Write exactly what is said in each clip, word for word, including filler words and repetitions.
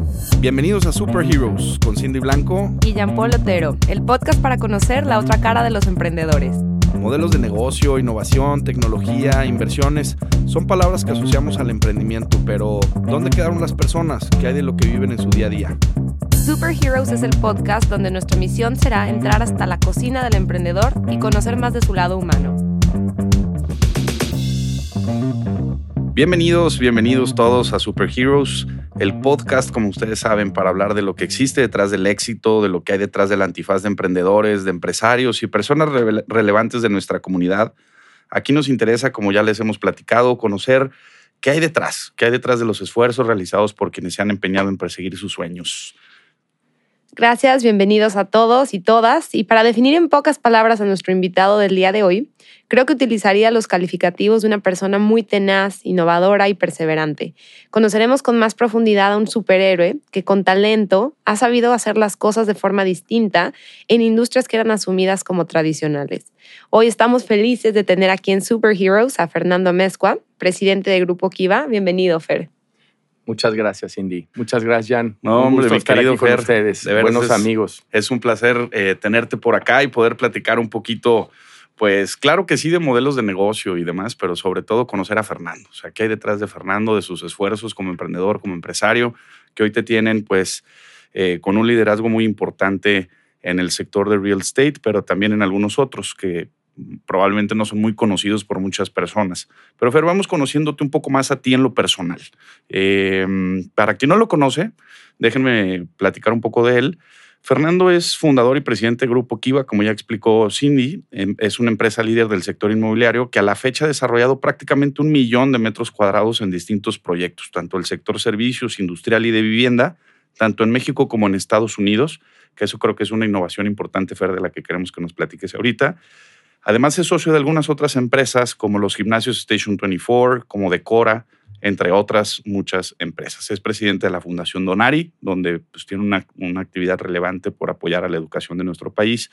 Bienvenidos a Superheroes con Cindy Blanco y Jean-Paul Otero, el podcast para conocer la otra cara de los emprendedores. Modelos de negocio, innovación, tecnología, inversiones, son palabras que asociamos al emprendimiento, pero ¿dónde quedaron las personas? ¿Qué hay de lo que viven en su día a día? Superheroes es el podcast donde nuestra misión será entrar hasta la cocina del emprendedor y conocer más de su lado humano. Bienvenidos, bienvenidos todos a Superheroes, el podcast, como ustedes saben, para hablar de lo que existe detrás del éxito, de lo que hay detrás del antifaz de emprendedores, de empresarios y personas re- relevantes de nuestra comunidad. Aquí nos interesa, como ya les hemos platicado, conocer qué hay detrás, qué hay detrás de los esfuerzos realizados por quienes se han empeñado en perseguir sus sueños. Gracias, bienvenidos a todos y todas. Y para definir en pocas palabras a nuestro invitado del día de hoy, creo que utilizaría los calificativos de una persona muy tenaz, innovadora y perseverante. Conoceremos con más profundidad a un superhéroe que con talento ha sabido hacer las cosas de forma distinta en industrias que eran asumidas como tradicionales. Hoy estamos felices de tener aquí en Superheroes a Fernando Amezcua, presidente de Grupo Kiva. Bienvenido, Fer. Muchas gracias, Cindy. Muchas gracias, Jan. No, un hombre, mi estar querido aquí con Fer, ustedes, de veras buenos es, amigos. Es un placer eh, tenerte por acá y poder platicar un poquito, pues claro que sí, de modelos de negocio y demás, pero sobre todo conocer a Fernando. O sea, qué hay detrás de Fernando, de sus esfuerzos como emprendedor, como empresario, que hoy te tienen pues eh, con un liderazgo muy importante en el sector de real estate, pero también en algunos otros que probablemente no son muy conocidos por muchas personas. Pero Fer, vamos conociéndote un poco más a ti en lo personal. Eh, para quien no lo conoce, déjenme platicar un poco de él. Fernando es fundador y presidente de Grupo Kiva, como ya explicó Cindy. Es una empresa líder del sector inmobiliario que a la fecha ha desarrollado prácticamente un millón de metros cuadrados en distintos proyectos, tanto el sector servicios, industrial y de vivienda, tanto en México como en Estados Unidos, que eso creo que es una innovación importante, Fer, de la que queremos que nos platiques ahorita. Además, es socio de algunas otras empresas como los gimnasios Station veinticuatro, como Decora, entre otras muchas empresas. Es presidente de la Fundación Donari, donde pues, tiene una, una actividad relevante por apoyar a la educación de nuestro país.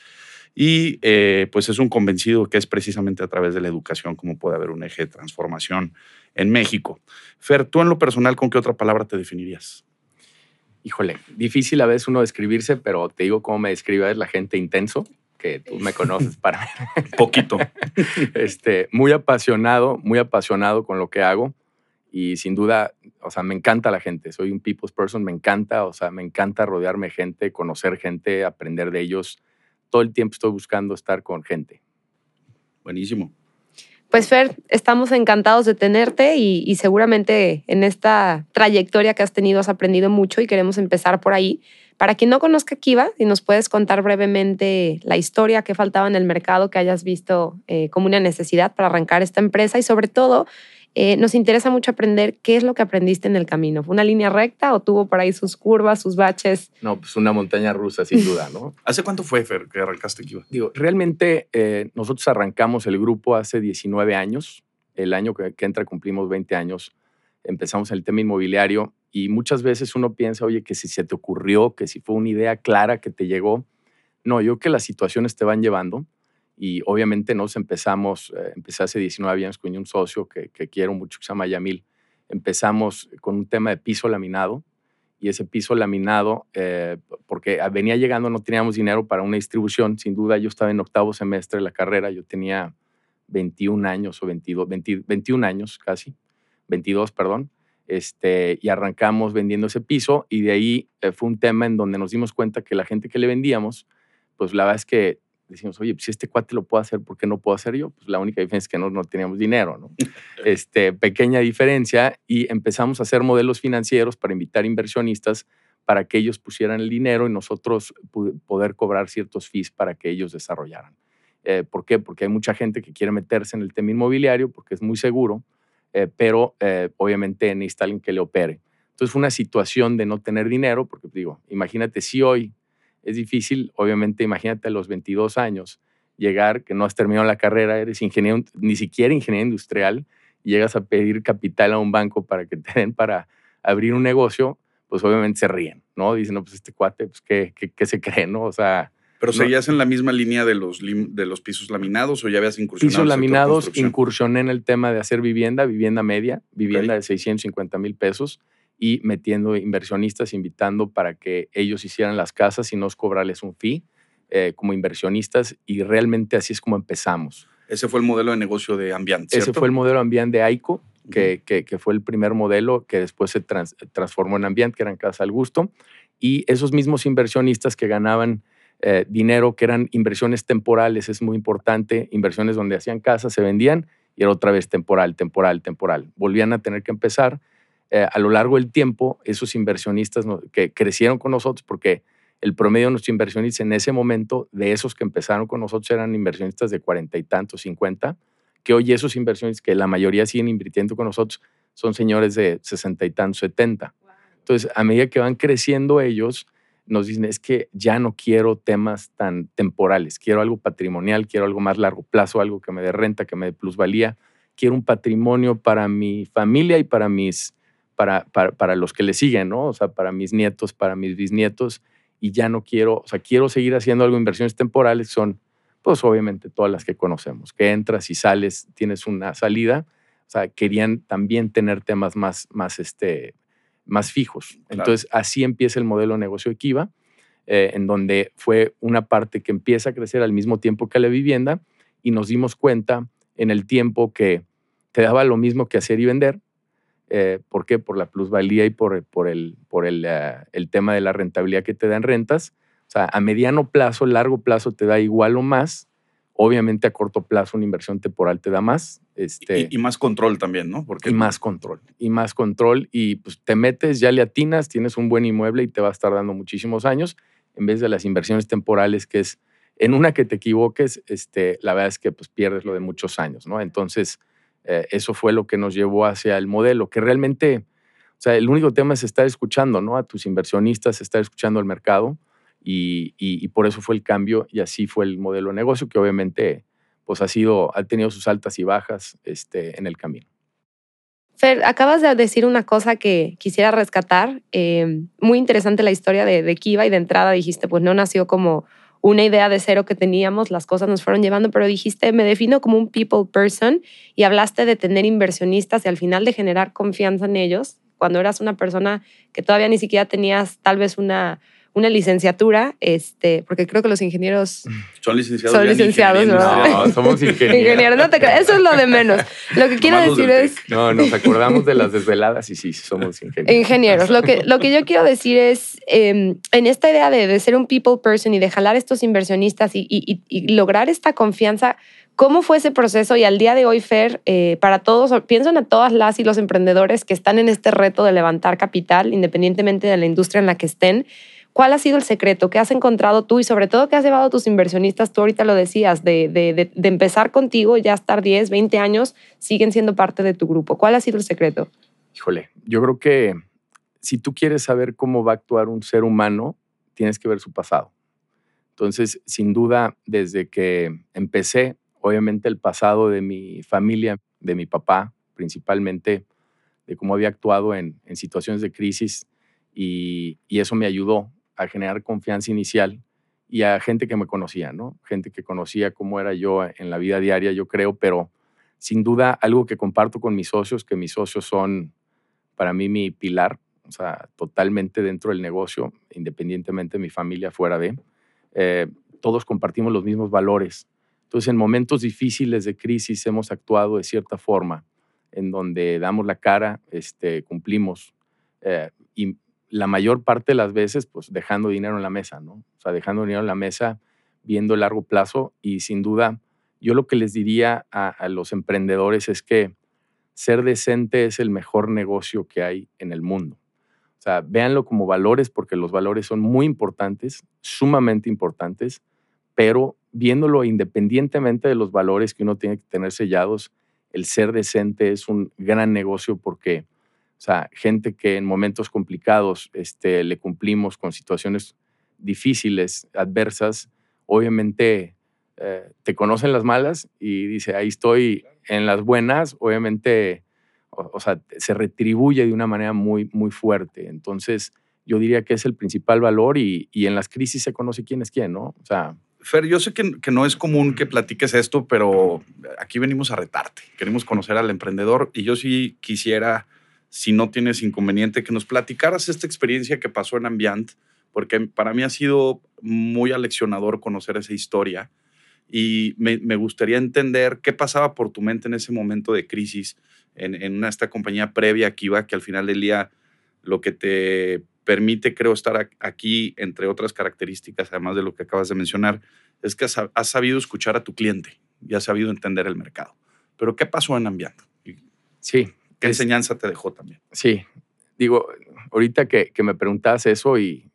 Y eh, pues es un convencido que es precisamente a través de la educación como puede haber un eje de transformación en México. Fer, tú en lo personal, ¿con qué otra palabra te definirías? Híjole, difícil a veces uno describirse, pero te digo cómo me describe la gente intenso, que tú me conoces para poquito. este, muy apasionado, muy apasionado con lo que hago y sin duda, o sea, me encanta la gente. Soy un people's person, me encanta, o sea, me encanta rodearme de gente, conocer gente, aprender de ellos. Todo el tiempo estoy buscando estar con gente. Buenísimo. Pues Fer, estamos encantados de tenerte y, y seguramente en esta trayectoria que has tenido has aprendido mucho y queremos empezar por ahí. Para quien no conozca Kiva, si nos puedes contar brevemente la historia que faltaba en el mercado que hayas visto eh, como una necesidad para arrancar esta empresa y sobre todo eh, nos interesa mucho aprender qué es lo que aprendiste en el camino. ¿Fue una línea recta o tuvo por ahí sus curvas, sus baches? No, pues una montaña rusa sin duda, ¿no? ¿Hace cuánto fue, Fer, que arrancaste Kiva? Digo, realmente eh, nosotros arrancamos el grupo hace diecinueve años. El año que, que entra cumplimos veinte años. Empezamos en el tema inmobiliario y muchas veces uno piensa, oye, que si se te ocurrió, que si fue una idea clara que te llegó. No, yo creo que las situaciones te van llevando y obviamente nos empezamos, eh, empecé hace diecinueve años con un socio que, que quiero mucho, que se llama Yamil. Empezamos con un tema de piso laminado y ese piso laminado, eh, porque venía llegando, no teníamos dinero para una distribución. Sin duda, yo estaba en octavo semestre de la carrera, yo tenía veintiún años o veintidós, veinte, veintiún años casi. veintidós, perdón, este, y arrancamos vendiendo ese piso y de ahí eh, fue un tema en donde nos dimos cuenta que la gente que le vendíamos, pues la verdad es que decimos, oye, pues si este cuate lo puede hacer, ¿por qué no puedo hacer yo? Pues la única diferencia es que no, no teníamos dinero, ¿no? este, pequeña diferencia y empezamos a hacer modelos financieros para invitar inversionistas para que ellos pusieran el dinero y nosotros poder cobrar ciertos fees para que ellos desarrollaran. Eh, ¿Por qué? Porque hay mucha gente que quiere meterse en el tema inmobiliario porque es muy seguro, Eh, pero eh, obviamente necesita alguien que le opere. Entonces fue una situación de no tener dinero, porque digo, imagínate si hoy es difícil, obviamente imagínate a los veintidós años, llegar, que no has terminado la carrera, eres ingeniero, ni siquiera ingeniero industrial, y llegas a pedir capital a un banco para que te den para abrir un negocio, pues obviamente se ríen, ¿no? Dicen, no, pues este cuate, pues ¿qué, qué, qué se cree, no? O sea... ¿Pero no, seguías en la misma línea de los, de los pisos laminados o ya habías incursionado? Pisos en el laminados, incursioné en el tema de hacer vivienda, vivienda media, vivienda okay. de seiscientos cincuenta mil pesos y metiendo inversionistas, invitando para que ellos hicieran las casas y nos cobrarles un fee eh, como inversionistas, y realmente así es como empezamos. Ese fue el modelo de negocio de Ambient, ¿cierto? Ese fue el modelo Ambient de Aico, que, uh-huh. que, que fue el primer modelo que después se trans, transformó en Ambient, que eran Casa al Gusto, y esos mismos inversionistas que ganaban eh, dinero, que eran inversiones temporales, es muy importante, inversiones donde hacían casas, se vendían, y era otra vez temporal, temporal, temporal. Volvían a tener que empezar. Eh, a lo largo del tiempo, esos inversionistas no, que crecieron con nosotros, porque el promedio de nuestros inversionistas en ese momento, de esos que empezaron con nosotros, eran inversionistas de cuarenta y tantos, cincuenta, que hoy esos inversionistas, que la mayoría siguen invirtiendo con nosotros, son señores de sesenta y tantos, setenta. Wow. Entonces, a medida que van creciendo ellos, nos dicen, es que ya no quiero temas tan temporales, quiero algo patrimonial, quiero algo más largo plazo, algo que me dé renta, que me dé plusvalía, quiero un patrimonio para mi familia y para, mis, para, para, para los que le siguen, ¿no? O sea, para mis nietos, para mis bisnietos, y ya no quiero, o sea, quiero seguir haciendo algo, inversiones temporales, son, pues obviamente todas las que conocemos, que entras y sales, tienes una salida, o sea, querían también tener temas más, más, este, más fijos. Claro. Entonces, así empieza el modelo de negocio de Kiva, eh, en donde fue una parte que empieza a crecer al mismo tiempo que la vivienda, y nos dimos cuenta en el tiempo que te daba lo mismo que hacer y vender. Eh, ¿Por qué? Por la plusvalía y por, por, el, por el, uh, el tema de la rentabilidad que te dan rentas. O sea, a mediano plazo, largo plazo te da igual o más. Obviamente a corto plazo una inversión temporal te da más. Este, y, y más control también, ¿no? Porque y más control. Y más control. Y pues te metes, ya le atinas, tienes un buen inmueble y te va a estar dando muchísimos años, en vez de las inversiones temporales, que es en una que te equivoques, este, la verdad es que pues pierdes lo de muchos años, ¿no? Entonces, eh, eso fue lo que nos llevó hacia el modelo, que realmente, o sea, el único tema es estar escuchando, ¿no? A tus inversionistas, estar escuchando al mercado, y, y, y por eso fue el cambio, y así fue el modelo de negocio, que obviamente pues ha sido, ha tenido sus altas y bajas este, en el camino. Fer, acabas de decir una cosa que quisiera rescatar. Eh, muy interesante la historia de, de Kiva, y de entrada dijiste, pues no nació como una idea de cero que teníamos, las cosas nos fueron llevando, pero dijiste, me defino como un people person, y hablaste de tener inversionistas y al final de generar confianza en ellos, cuando eras una persona que todavía ni siquiera tenías tal vez una, una licenciatura, este, porque creo que los ingenieros son licenciados. Son licenciados, ¿no? No, somos ingenieros. Ingenieros, no te creas, eso es lo de menos. Lo que quiero decir es... No, nos acordamos de las desveladas y sí, somos ingenieros. Ingenieros. Lo que, lo que yo quiero decir es, eh, en esta idea de, de ser un people person y de jalar estos inversionistas y, y, y lograr esta confianza, ¿cómo fue ese proceso? Y al día de hoy, Fer, eh, para todos, pienso en a todas las y los emprendedores que están en este reto de levantar capital, independientemente de la industria en la que estén. ¿Cuál ha sido el secreto? ¿Qué has encontrado tú? Y sobre todo, ¿qué has llevado a tus inversionistas? Tú ahorita lo decías, de, de, de, de empezar contigo, ya estar diez, veinte años, siguen siendo parte de tu grupo. ¿Cuál ha sido el secreto? Híjole, yo creo que si tú quieres saber cómo va a actuar un ser humano, tienes que ver su pasado. Entonces, sin duda, desde que empecé, obviamente el pasado de mi familia, de mi papá, principalmente, de cómo había actuado en, en situaciones de crisis, y, y eso me ayudó a generar confianza inicial y a gente que me conocía, ¿no? Gente que conocía cómo era yo en la vida diaria, yo creo, pero sin duda algo que comparto con mis socios, que mis socios son para mí mi pilar, o sea, totalmente dentro del negocio, independientemente de mi familia fuera de, eh, todos compartimos los mismos valores. Entonces, en momentos difíciles de crisis hemos actuado de cierta forma, en donde damos la cara, este, cumplimos, eh, y la mayor parte de las veces, pues dejando dinero en la mesa, ¿no? O sea, dejando dinero en la mesa, viendo el largo plazo, y sin duda, yo lo que les diría a, a los emprendedores es que ser decente es el mejor negocio que hay en el mundo. O sea, véanlo como valores, porque los valores son muy importantes, sumamente importantes, pero viéndolo independientemente de los valores que uno tiene que tener sellados, el ser decente es un gran negocio, porque o sea, gente que en momentos complicados este, le cumplimos con situaciones difíciles, adversas, obviamente eh, te conocen las malas y dice, ahí estoy en las buenas, obviamente, o, o sea, se retribuye de una manera muy, muy fuerte. Entonces, yo diría que es el principal valor, y, y en las crisis se conoce quién es quién, ¿no? O sea, Fer, yo sé que, que no es común que platiques esto, pero aquí venimos a retarte. Queremos conocer al emprendedor, y yo sí quisiera si no tienes inconveniente, que nos platicaras esta experiencia que pasó en Ambient, porque para mí ha sido muy aleccionador conocer esa historia y me, me gustaría entender qué pasaba por tu mente en ese momento de crisis en, en una, esta compañía previa a Kiva, que al final del día lo que te permite, creo, estar aquí, entre otras características, además de lo que acabas de mencionar, es que has, has sabido escuchar a tu cliente y has sabido entender el mercado. Pero ¿qué pasó en Ambient? Sí. ¿Qué es, enseñanza te dejó también? Sí. Digo, ahorita que, que me preguntabas eso y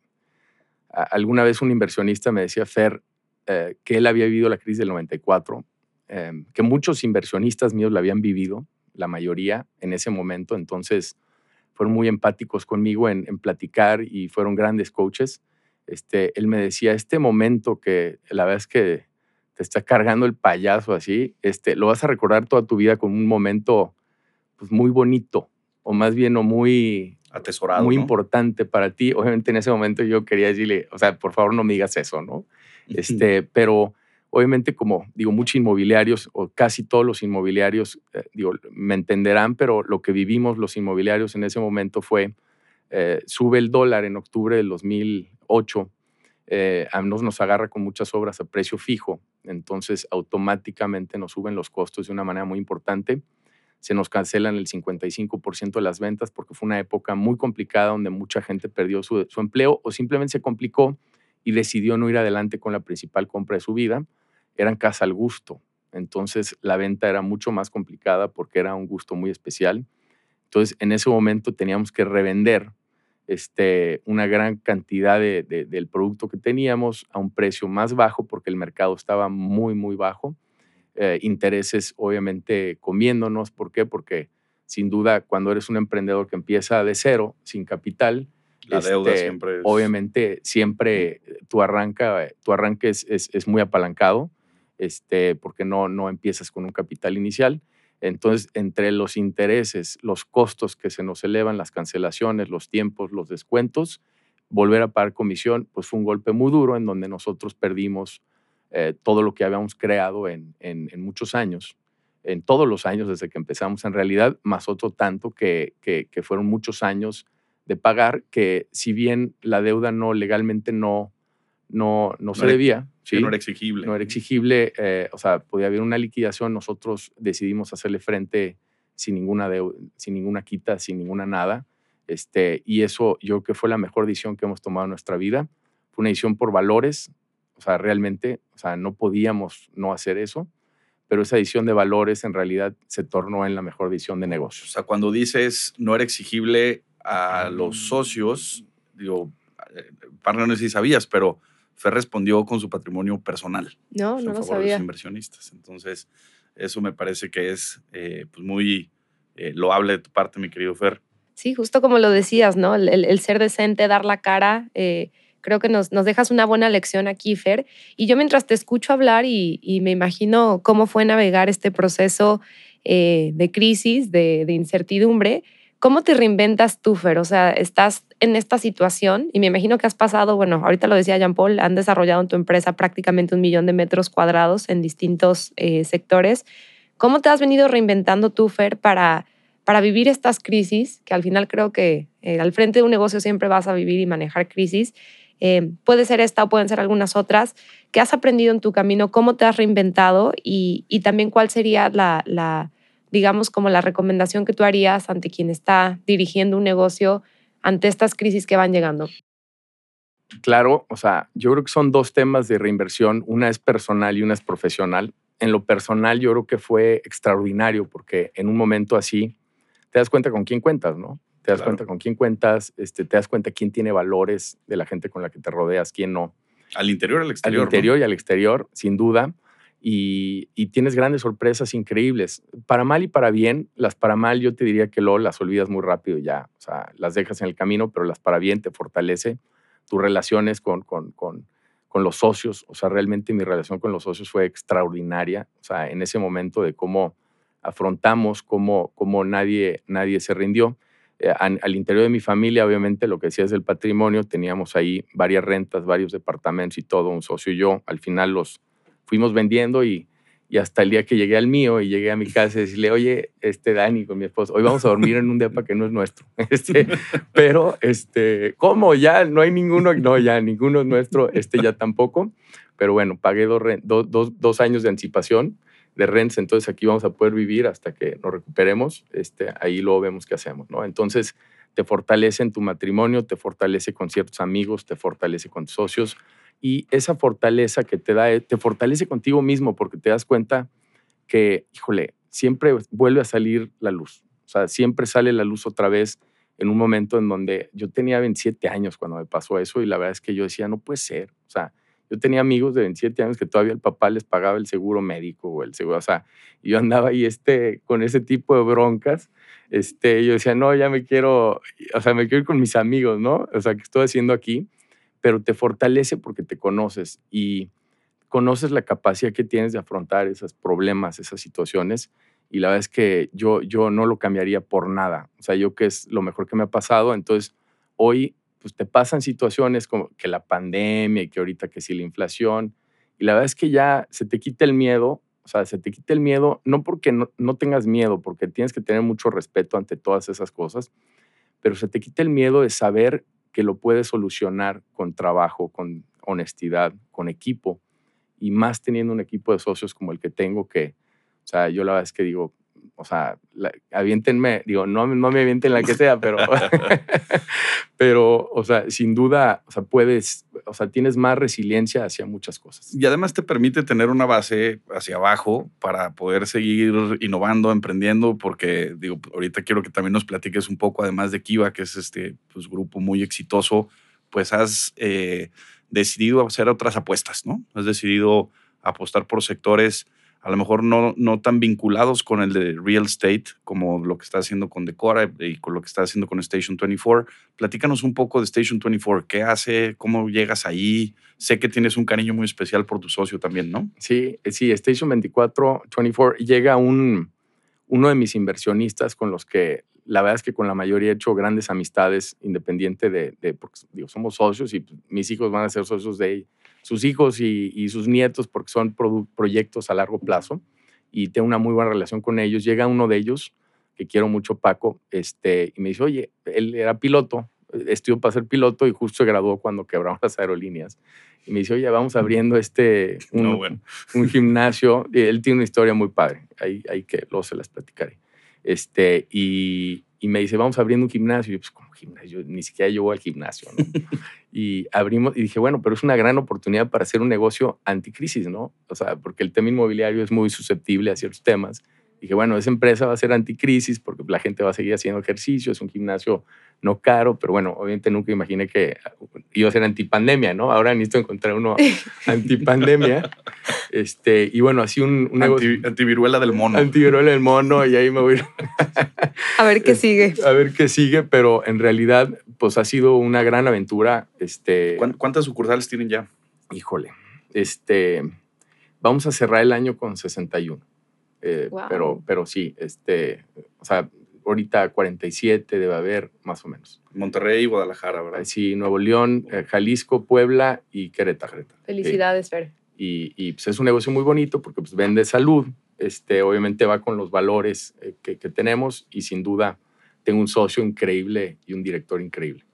a, alguna vez un inversionista me decía, Fer, eh, que él había vivido la crisis del noventa y cuatro, eh, que muchos inversionistas míos la habían vivido, la mayoría en ese momento, entonces fueron muy empáticos conmigo en, en platicar y fueron grandes coaches. Este, él me decía, este momento que la verdad es que te está cargando el payaso así, este, lo vas a recordar toda tu vida como un momento pues, muy bonito, o más bien o muy atesorado, muy ¿no? importante para ti. Obviamente en ese momento yo quería decirle, o sea, por favor no me digas eso, ¿no? Este, pero obviamente como digo, muchos inmobiliarios o casi todos los inmobiliarios, eh, digo, me entenderán, pero lo que vivimos los inmobiliarios en ese momento fue, eh, sube el dólar en octubre del dos mil ocho, eh, a nos, nos agarra con muchas obras a precio fijo, entonces automáticamente nos suben los costos de una manera muy importante. Se nos cancelan el cincuenta y cinco por ciento de las ventas porque fue una época muy complicada donde mucha gente perdió su, su empleo o simplemente se complicó y decidió no ir adelante con la principal compra de su vida. Eran casa al gusto. Entonces, la venta era mucho más complicada porque era un gusto muy especial. Entonces, en ese momento teníamos que revender este, una gran cantidad de, de, del producto que teníamos a un precio más bajo porque el mercado estaba muy, muy bajo. Eh, intereses obviamente comiéndonos. ¿Por qué? Porque sin duda cuando eres un emprendedor que empieza de cero, sin capital, la este, deuda siempre es... obviamente siempre tu, arranca, tu arranque es, es, es muy apalancado, este, porque no, no empiezas con un capital inicial. Entonces, entre los intereses, los costos que se nos elevan, las cancelaciones, los tiempos, los descuentos, volver a pagar comisión, pues fue un golpe muy duro en donde nosotros perdimos Eh, todo lo que habíamos creado en, en, en muchos años, en todos los años desde que empezamos en realidad, más otro tanto que, que, que fueron muchos años de pagar, que si bien la deuda no legalmente no, no, no, no se era, debía. ¿sí? No era exigible. No era exigible, eh, o sea, podía haber una liquidación, nosotros decidimos hacerle frente sin ninguna, deuda, sin ninguna quita, sin ninguna nada, este, y eso yo creo que fue la mejor decisión que hemos tomado en nuestra vida. Fue una decisión por valores. O sea, realmente, o sea, no podíamos no hacer eso, pero esa decisión de valores en realidad se tornó en la mejor decisión de negocios. O sea, cuando dices no era exigible a los socios, digo, partner, no sé si sabías, pero Fer respondió con su patrimonio personal. No, o sea, no en lo favor sabía. de los inversionistas. Entonces, eso me parece que es eh, pues muy eh, loable de tu parte, mi querido Fer. Sí, justo como lo decías, ¿no? El, el, el ser decente, dar la cara, eh, creo que nos, nos dejas una buena lección aquí, Fer. Y yo mientras te escucho hablar y, y me imagino cómo fue navegar este proceso eh, de crisis, de, de incertidumbre, ¿cómo te reinventas tú, Fer? O sea, estás en esta situación y me imagino que has pasado, bueno, ahorita lo decía Jean-Paul, han desarrollado en tu empresa prácticamente un millón de metros cuadrados en distintos eh, sectores. ¿Cómo te has venido reinventando tú, Fer, para, para vivir estas crisis? Que al final creo que eh, al frente de un negocio siempre vas a vivir y manejar crisis. Eh, puede ser esta o pueden ser algunas otras. ¿Qué has aprendido en tu camino? ¿Cómo te has reinventado? Y, y también cuál sería la, la, digamos, como la recomendación que tú harías ante quien está dirigiendo un negocio ante estas crisis que van llegando. Claro, o sea, yo creo que son dos temas de reinversión. Una es personal y una es profesional. En lo personal yo creo que fue extraordinario porque en un momento así te das cuenta con quién cuentas, ¿no? Te das claro. cuenta con quién cuentas, este, te das cuenta quién tiene valores de la gente con la que te rodeas, quién no. Al interior y al exterior. Al interior ¿no? y al exterior, sin duda. Y, y tienes grandes sorpresas increíbles. Para mal y para bien, las para mal yo te diría que luego las olvidas muy rápido ya. O sea, las dejas en el camino, pero las para bien te fortalece tus relaciones con, con, con, con los socios. O sea, realmente mi relación con los socios fue extraordinaria. O sea, en ese momento de cómo afrontamos, cómo, cómo nadie, nadie se rindió. Eh, al, al interior de mi familia, obviamente, lo que decías del patrimonio, teníamos ahí varias rentas, varios departamentos y todo, un socio y yo. Al final los fuimos vendiendo y, Y hasta el día que llegué al mío y llegué a mi casa y decirle, oye, este Dani con mi esposo, hoy vamos a dormir en un depa que no es nuestro. Este, pero, este, ¿cómo? Ya no hay ninguno. No, ya ninguno es nuestro. Este ya tampoco. Pero bueno, pagué dos, dos, dos, dos años de anticipación de rents. Entonces aquí vamos a poder vivir hasta que nos recuperemos. Este, ahí luego vemos qué hacemos, ¿no? Entonces te fortalece en tu matrimonio, te fortalece con ciertos amigos, te fortalece con tus socios. Y esa fortaleza que te da, te fortalece contigo mismo porque te das cuenta que, híjole, siempre vuelve a salir la luz. O sea, siempre sale la luz otra vez en un momento en donde yo tenía veintisiete años cuando me pasó eso y la verdad es que yo decía, no puede ser. O sea, yo tenía amigos de veintisiete años que todavía el papá les pagaba el seguro médico o el seguro, o sea, y yo andaba ahí este, con ese tipo de broncas. Este, yo decía, no, ya me quiero, o sea, me quiero ir con mis amigos, ¿no? O sea, ¿qué estoy haciendo aquí? Pero te fortalece porque te conoces y conoces la capacidad que tienes de afrontar esos problemas, esas situaciones. Y la verdad es que yo, yo no lo cambiaría por nada. O sea, yo que es lo mejor que me ha pasado. Entonces, hoy pues, te pasan situaciones como que la pandemia y que ahorita que sí la inflación. Y la verdad es que ya se te quita el miedo. O sea, se te quita el miedo, no porque no, no tengas miedo, porque tienes que tener mucho respeto ante todas esas cosas, pero se te quita el miedo de saber que lo puedes solucionar con trabajo, con honestidad, con equipo, y más teniendo un equipo de socios como el que tengo, que, o sea, yo la verdad es que digo, o sea, la, aviéntenme, digo, no, no me avienten la que sea, pero, pero, o sea, sin duda, o sea, puedes, o sea, tienes más resiliencia hacia muchas cosas. Y además te permite tener una base hacia abajo para poder seguir innovando, emprendiendo, porque, digo, ahorita quiero que también nos platiques un poco, además de Kiva, que es este pues, grupo muy exitoso, pues has eh, decidido hacer otras apuestas, ¿no? Has decidido apostar por sectores a lo mejor no, no tan vinculados con el de real estate como lo que está haciendo con Decora y con lo que está haciendo con Station veinticuatro. Platícanos un poco de Station veinticuatro. ¿Qué hace? ¿Cómo llegas ahí? Sé que tienes un cariño muy especial por tu socio también, ¿no? Sí, sí, Station veinticuatro, veinticuatro llega un, uno de mis inversionistas con los que la verdad es que con la mayoría he hecho grandes amistades independiente de, de porque digo, somos socios y mis hijos van a ser socios de sus hijos y, y sus nietos porque son pro, proyectos a largo plazo y tengo una muy buena relación con ellos. Llega uno de ellos, que quiero mucho, Paco, este, y me dice, oye, él era piloto, estudió para ser piloto y justo se graduó cuando quebraron las aerolíneas. Y me dice, oye, vamos abriendo este, un, no, bueno. un gimnasio. Y él tiene una historia muy padre, ahí, ahí que luego se las platicaré. Este, y, y me dice, vamos abriendo un gimnasio. Y yo, pues, ¿cómo gimnasio? Ni siquiera llego al gimnasio, ¿no? Y abrimos, y dije, bueno, pero es una gran oportunidad para hacer un negocio anticrisis, ¿no? O sea, porque el tema inmobiliario es muy susceptible a ciertos temas. Dije, bueno, esa empresa va a ser anticrisis porque la gente va a seguir haciendo ejercicio, es un gimnasio no caro, pero bueno, obviamente nunca imaginé que iba a ser antipandemia, ¿no? Ahora necesito encontrar uno antipandemia. Este, y bueno, así un, un Anti, negocio. Antiviruela del mono. Antiviruela del mono, y ahí me voy. A ver qué sigue. A ver qué sigue, pero en realidad, pues ha sido una gran aventura. Este, ¿Cuántas sucursales tienen ya? Híjole, este, vamos a cerrar el año con sesenta y uno. Eh, wow. pero, pero sí, este, o sea, ahorita cuarenta y siete debe haber, más o menos. Monterrey y Guadalajara, ¿verdad? Sí, Nuevo León, eh, Jalisco, Puebla y Querétaro. Felicidades, Fer. Y, y pues es un negocio muy bonito porque pues, vende salud, este, obviamente va con los valores eh, que, que tenemos y sin duda tengo un socio increíble y un director increíble,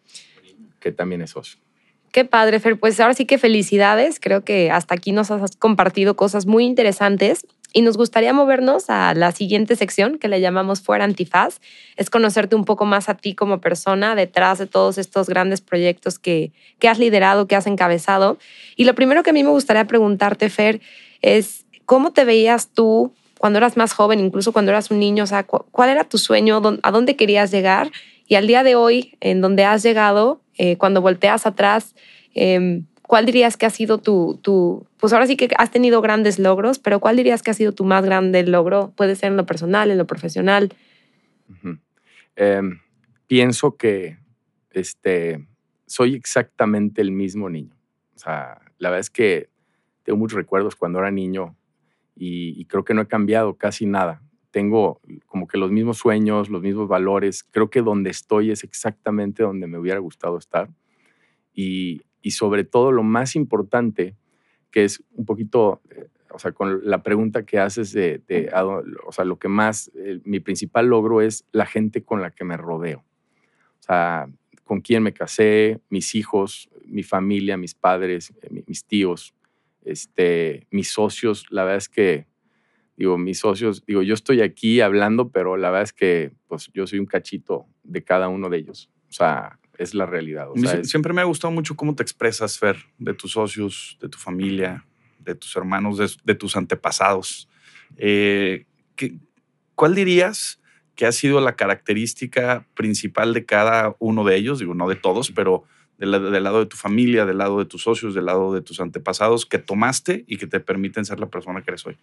que también es socio. Qué padre, Fer. Pues ahora sí que felicidades. Creo que hasta aquí nos has compartido cosas muy interesantes y nos gustaría movernos a la siguiente sección que le llamamos Fuera Antifaz. Es conocerte un poco más a ti como persona detrás de todos estos grandes proyectos que, que has liderado, que has encabezado. Y lo primero que a mí me gustaría preguntarte, Fer, es ¿cómo te veías tú cuando eras más joven, incluso cuando eras un niño? O sea, ¿cuál era tu sueño? ¿A dónde querías llegar? Y al día de hoy, en donde has llegado, eh, cuando volteas atrás, eh, ¿cuál dirías que ha sido tu, tu... Pues ahora sí que has tenido grandes logros, pero ¿cuál dirías que ha sido tu más grande logro? Puede ser en lo personal, en lo profesional. Uh-huh. eh, pienso que este, soy exactamente el mismo niño. O sea, la verdad es que tengo muchos recuerdos cuando era niño y, y creo que no he cambiado casi nada. Tengo como que los mismos sueños, los mismos valores. Creo que donde estoy es exactamente donde me hubiera gustado estar. Y, y sobre todo lo más importante, que es un poquito, eh, o sea, con la pregunta que haces de, de o sea, lo que más, eh, mi principal logro es la gente con la que me rodeo. O sea, con quién me casé, mis hijos, mi familia, mis padres, mis tíos, este, mis socios. La verdad es que, digo, mis socios, digo, yo estoy aquí hablando, pero la verdad es que pues, yo soy un cachito de cada uno de ellos. O sea, es la realidad. O sea, es... Siempre me ha gustado mucho cómo te expresas, Fer, de tus socios, de tu familia, de tus hermanos, de, de tus antepasados. Eh, ¿qué, ¿Cuál dirías que ha sido la característica principal de cada uno de ellos? Digo, no de todos, pero del, del lado de tu familia, del lado de tus socios, del lado de tus antepasados, que tomaste y que te permiten ser la persona que eres hoy.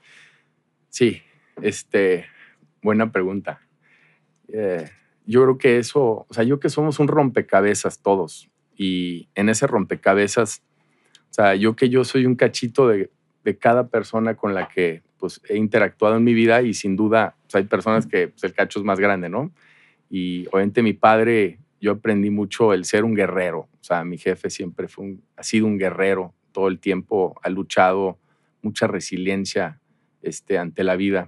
Sí, este, buena pregunta. Eh, yo creo que eso, o sea, yo creo que somos un rompecabezas todos. Y en ese rompecabezas, o sea, yo que yo soy un cachito de, de cada persona con la que pues, he interactuado en mi vida y sin duda pues, hay personas que pues, el cacho es más grande, ¿no? Y obviamente mi padre, yo aprendí mucho el ser un guerrero. O sea, mi jefe siempre fue un, ha sido un guerrero todo el tiempo, ha luchado, mucha resiliencia este, ante la vida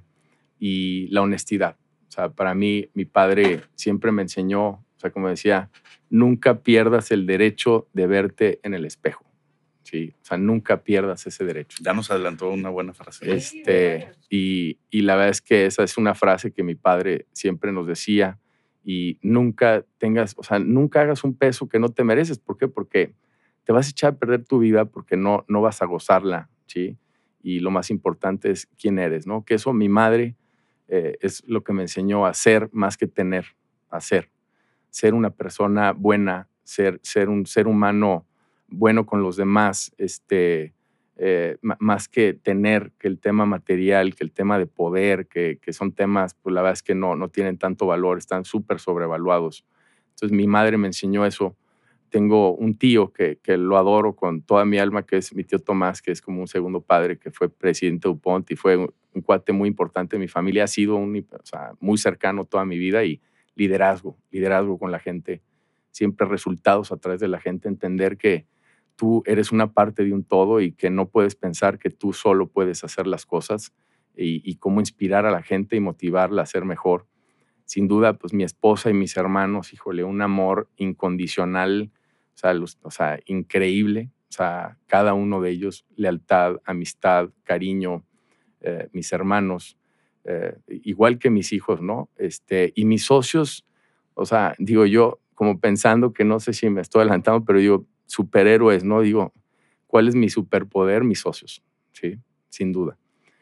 y la honestidad. O sea, para mí, mi padre siempre me enseñó, o sea, como decía, nunca pierdas el derecho de verte en el espejo. Sí, o sea, nunca pierdas ese derecho. Ya nos adelantó una buena frase. Este, y, y la verdad es que esa es una frase que mi padre siempre nos decía y nunca tengas, o sea, nunca hagas un peso que no te mereces. ¿Por qué? Porque te vas a echar a perder tu vida porque no, no vas a gozarla, ¿sí? Y lo más importante es quién eres, ¿no? Que eso mi madre eh, es lo que me enseñó a ser más que tener, a ser. Ser una persona buena, ser, ser un ser humano bueno con los demás, este, eh, más que tener, que el tema material, que el tema de poder, que, que son temas, pues la verdad es que no, no tienen tanto valor, están súper sobrevaluados. Entonces mi madre me enseñó eso. Tengo un tío que, que lo adoro con toda mi alma, que es mi tío Tomás, que es como un segundo padre, que fue presidente de DuPont y fue un, un cuate muy importante. Mi familia ha sido un, o sea, muy cercano toda mi vida y liderazgo, liderazgo con la gente, siempre resultados a través de la gente, entender que tú eres una parte de un todo y que no puedes pensar que tú solo puedes hacer las cosas y, y cómo inspirar a la gente y motivarla a ser mejor. Sin duda, pues mi esposa y mis hermanos, híjole, un amor incondicional, o sea, los, o sea increíble. O sea, cada uno de ellos, lealtad, amistad, cariño, eh, mis hermanos, eh, igual que mis hijos, ¿no? Este, y mis socios, o sea, digo yo, como pensando que no sé si me estoy adelantando, pero digo, superhéroes, ¿no? Digo, ¿cuál es mi superpoder? Mis socios, ¿sí? Sin duda.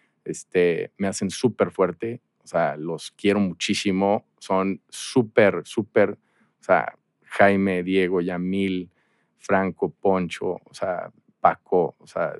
Este, me hacen súper fuerte, o sea, los quiero muchísimo, son súper, súper, o sea, Jaime, Diego, Yamil, Franco, Poncho, o sea, Paco, o sea,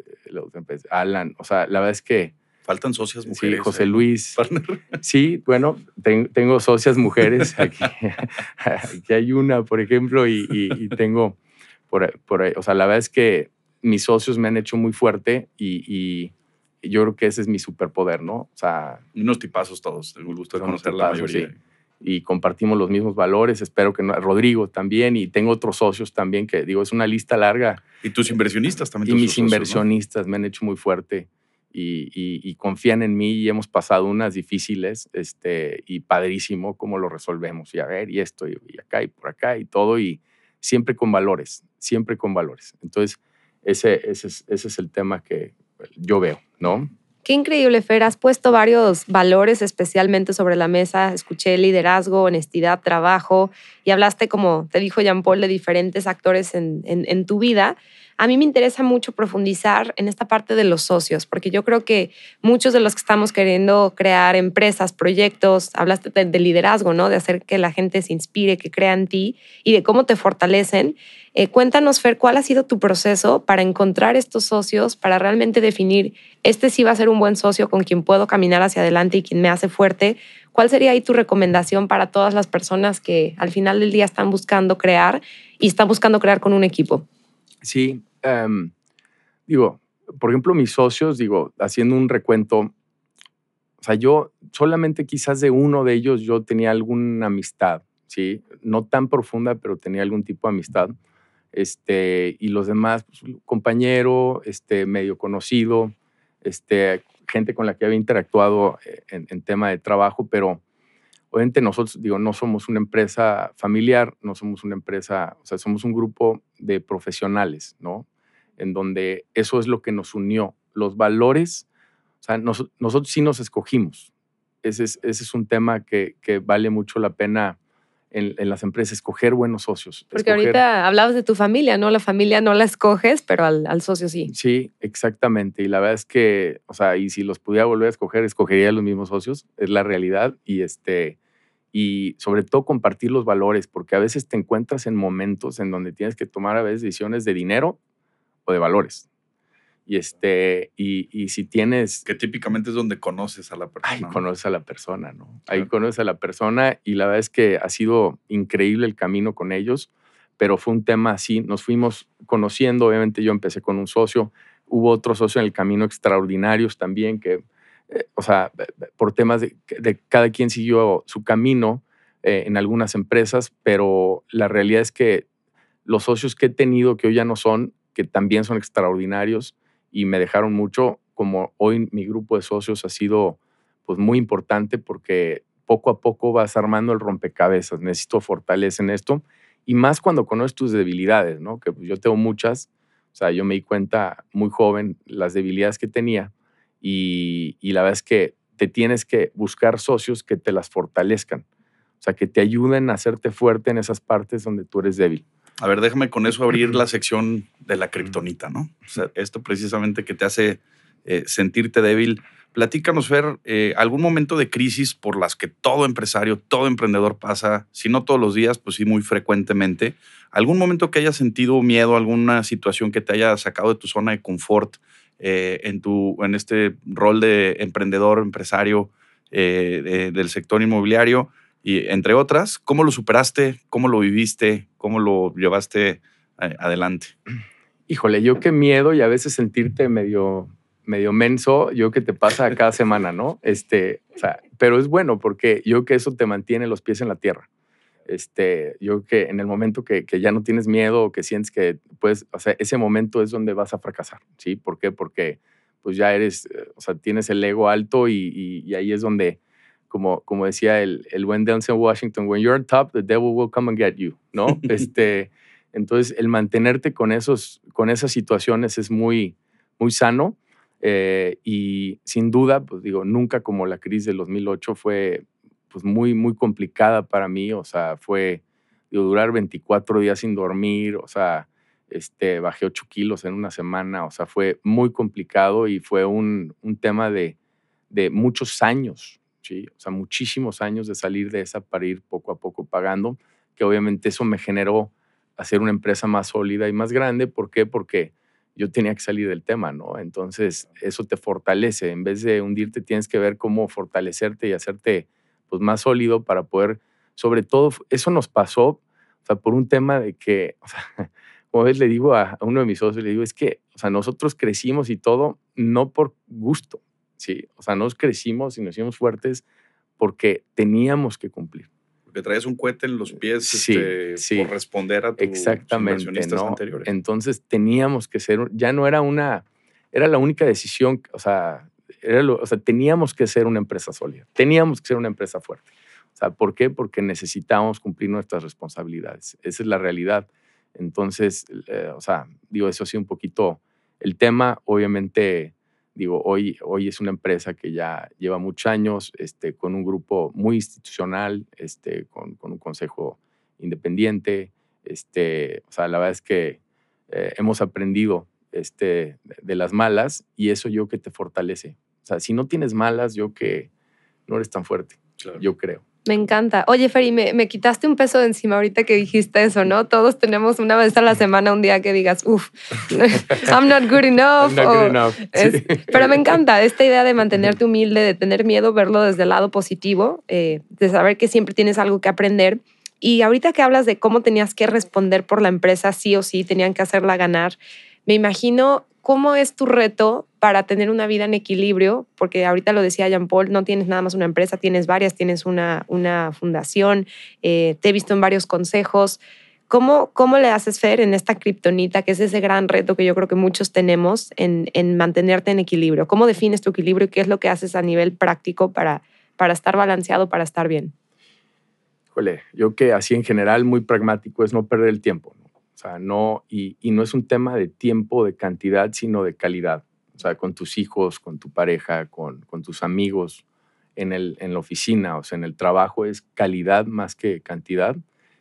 Alan, o sea, la verdad es que faltan socias mujeres. Sí, José Luis. Sí, bueno, ten, tengo socias mujeres. Aquí, aquí hay una, por ejemplo, y, y, y tengo por, por ahí. O sea, la verdad es que mis socios me han hecho muy fuerte y, y yo creo que ese es mi superpoder, ¿no? O sea, y unos tipazos todos. Tengo el gusto de conocer tipazos, la mayoría. Sí. Y compartimos los mismos valores. Espero que no, Rodrigo también, y tengo otros socios también que, digo, es una lista larga. Y tus inversionistas también. Y mis socios, inversionistas, ¿no? Me han hecho muy fuerte. Y, y, y confían en mí y hemos pasado unas difíciles este, y padrísimo cómo lo resolvemos. Y a ver, y esto, y, y acá, y por acá, y todo, y siempre con valores, siempre con valores. Entonces, ese, ese, es, ese es el tema que yo veo, ¿no? Qué increíble, Fer. Has puesto varios valores especialmente sobre la mesa. Escuché liderazgo, honestidad, trabajo, y hablaste, como te dijo Jean Paul, de diferentes actores en, en, en tu vida. A mí me interesa mucho profundizar en esta parte de los socios, porque yo creo que muchos de los que estamos queriendo crear empresas, proyectos, hablaste de, de liderazgo, ¿no? De hacer que la gente se inspire, que crea en ti y de cómo te fortalecen. Eh, cuéntanos, Fer, ¿cuál ha sido tu proceso para encontrar estos socios, para realmente definir, este sí va a ser un buen socio con quien puedo caminar hacia adelante y quien me hace fuerte? ¿Cuál sería ahí tu recomendación para todas las personas que al final del día están buscando crear y están buscando crear con un equipo? Sí, um, digo, por ejemplo, mis socios, digo, haciendo un recuento, o sea, yo solamente quizás de uno de ellos yo tenía alguna amistad, ¿sí? No tan profunda, pero tenía algún tipo de amistad. Este, y los demás, pues, compañero, este, medio conocido, este, gente con la que había interactuado en, en tema de trabajo, pero obviamente nosotros, digo, no somos una empresa familiar, no somos una empresa, o sea, somos un grupo de profesionales, ¿no? En donde eso es lo que nos unió. Los valores, o sea, nos, nosotros sí nos escogimos. Ese es, ese es un tema que, que vale mucho la pena en, en las empresas, escoger buenos socios. Porque escoger, ahorita hablabas de tu familia, ¿no? La familia no la escoges, pero al, al socio sí. Sí, exactamente. Y la verdad es que, o sea, y si los pudiera volver a escoger, escogería a los mismos socios. Es la realidad. Y, este, y sobre todo compartir los valores, porque a veces te encuentras en momentos en donde tienes que tomar a veces decisiones de dinero o de valores. Y, este, y, y si tienes... Que típicamente es donde conoces a la persona. Ahí ¿no? conoces a la persona, ¿no? Claro. Ahí conoces a la persona y la verdad es que ha sido increíble el camino con ellos, pero fue un tema así. Nos fuimos conociendo, obviamente yo empecé con un socio, hubo otro socio en el camino extraordinarios también que, eh, o sea, por temas de, de cada quien siguió su camino eh, en algunas empresas, pero la realidad es que los socios que he tenido, que hoy ya no son, que también son extraordinarios, y me dejaron mucho, como hoy mi grupo de socios ha sido pues, muy importante porque poco a poco vas armando el rompecabezas. Necesito fortaleza en esto y más cuando conoces tus debilidades, ¿no? Que pues, yo tengo muchas. O sea, yo me di cuenta muy joven las debilidades que tenía y, y la verdad es que te tienes que buscar socios que te las fortalezcan. O sea, que te ayuden a hacerte fuerte en esas partes donde tú eres débil. A ver, déjame con eso abrir la sección de la kriptonita, ¿no? O sea, esto precisamente que te hace eh, sentirte débil. Platícanos, Fer, eh, algún momento de crisis por las que todo empresario, todo emprendedor pasa, si no todos los días, pues sí muy frecuentemente. ¿Algún momento que hayas sentido miedo, alguna situación que te haya sacado de tu zona de confort eh, en, tu, en este rol de emprendedor, empresario eh, de, del sector inmobiliario? Y entre otras, ¿cómo lo superaste? ¿Cómo lo viviste? ¿Cómo lo llevaste adelante? Híjole, yo qué miedo y a veces sentirte medio, medio menso, yo que te pasa cada semana, ¿no? Este, o sea, pero es bueno porque yo que eso te mantiene los pies en la tierra. Este, yo que en el momento que, que ya no tienes miedo o que sientes que puedes, o sea, ese momento es donde vas a fracasar, ¿sí? ¿Por qué? Porque pues ya eres, o sea, tienes el ego alto y, y, y ahí es donde... Como, como decía el, el buen Denzel Washington, when you're on top, the devil will come and get you, ¿no? este, entonces, el mantenerte con, esos, con esas situaciones es muy, muy sano eh, y sin duda, pues digo, nunca como la crisis del dos mil ocho fue pues, muy, muy complicada para mí, o sea, fue digo, durar veinticuatro días sin dormir, o sea, este, bajé ocho kilos en una semana, o sea, fue muy complicado y fue un, un tema de, de muchos años, ¿sí? O sea, muchísimos años de salir de esa para ir poco a poco pagando, que obviamente eso me generó hacer una empresa más sólida y más grande. ¿Por qué? Porque yo tenía que salir del tema, ¿no? Entonces, eso te fortalece. En vez de hundirte, tienes que ver cómo fortalecerte y hacerte pues, más sólido para poder, sobre todo, eso nos pasó, o sea, por un tema de que, o sea, como ves, le digo a, a uno de mis socios, le digo, es que, o sea, nosotros crecimos y todo, no por gusto, sí, o sea, nos crecimos y nos hicimos fuertes porque teníamos que cumplir. Porque traes un cohete en los pies sí, este, sí, por responder a tus exactamente, inversionistas ¿no? anteriores. Entonces teníamos que ser, ya no era una, era la única decisión, o sea, era lo, o sea, teníamos que ser una empresa sólida, teníamos que ser una empresa fuerte. O sea, ¿por qué? Porque necesitábamos cumplir nuestras responsabilidades. Esa es la realidad. Entonces, eh, o sea, digo, eso ha sido un poquito el tema. Obviamente, digo, hoy, hoy es una empresa que ya lleva muchos años, este, con un grupo muy institucional, este, con, con un consejo independiente. Este, o sea, la verdad es que eh, hemos aprendido este, de las malas y eso yo que te fortalece. O sea, si no tienes malas, yo que no eres tan fuerte, claro. Yo creo. Me encanta. Oye, Feri, me, me quitaste un peso de encima ahorita que dijiste eso, ¿no? Todos tenemos una vez a la semana un día que digas, uff, I'm not good enough. I'm not good enough. Es, sí. Pero me encanta esta idea de mantenerte humilde, de tener miedo, verlo desde el lado positivo, eh, de saber que siempre tienes algo que aprender. Y ahorita que hablas de cómo tenías que responder por la empresa, sí o sí, tenían que hacerla ganar, me imagino cómo es tu reto para tener una vida en equilibrio, porque ahorita lo decía Jean Paul, no tienes nada más una empresa, tienes varias, tienes una, una fundación, eh, te he visto en varios consejos. ¿cómo, ¿cómo le haces, Fer, en esta kriptonita, que es ese gran reto que yo creo que muchos tenemos en, en mantenerte en equilibrio? ¿Cómo defines tu equilibrio y qué es lo que haces a nivel práctico para, para estar balanceado, para estar bien? Híjole, yo que así en general muy pragmático es no perder el tiempo, ¿no? O sea, no, y, y no es un tema de tiempo, de cantidad, sino de calidad. O sea, con tus hijos, con tu pareja, con, con tus amigos, en, el, en la oficina, o sea, en el trabajo es calidad más que cantidad.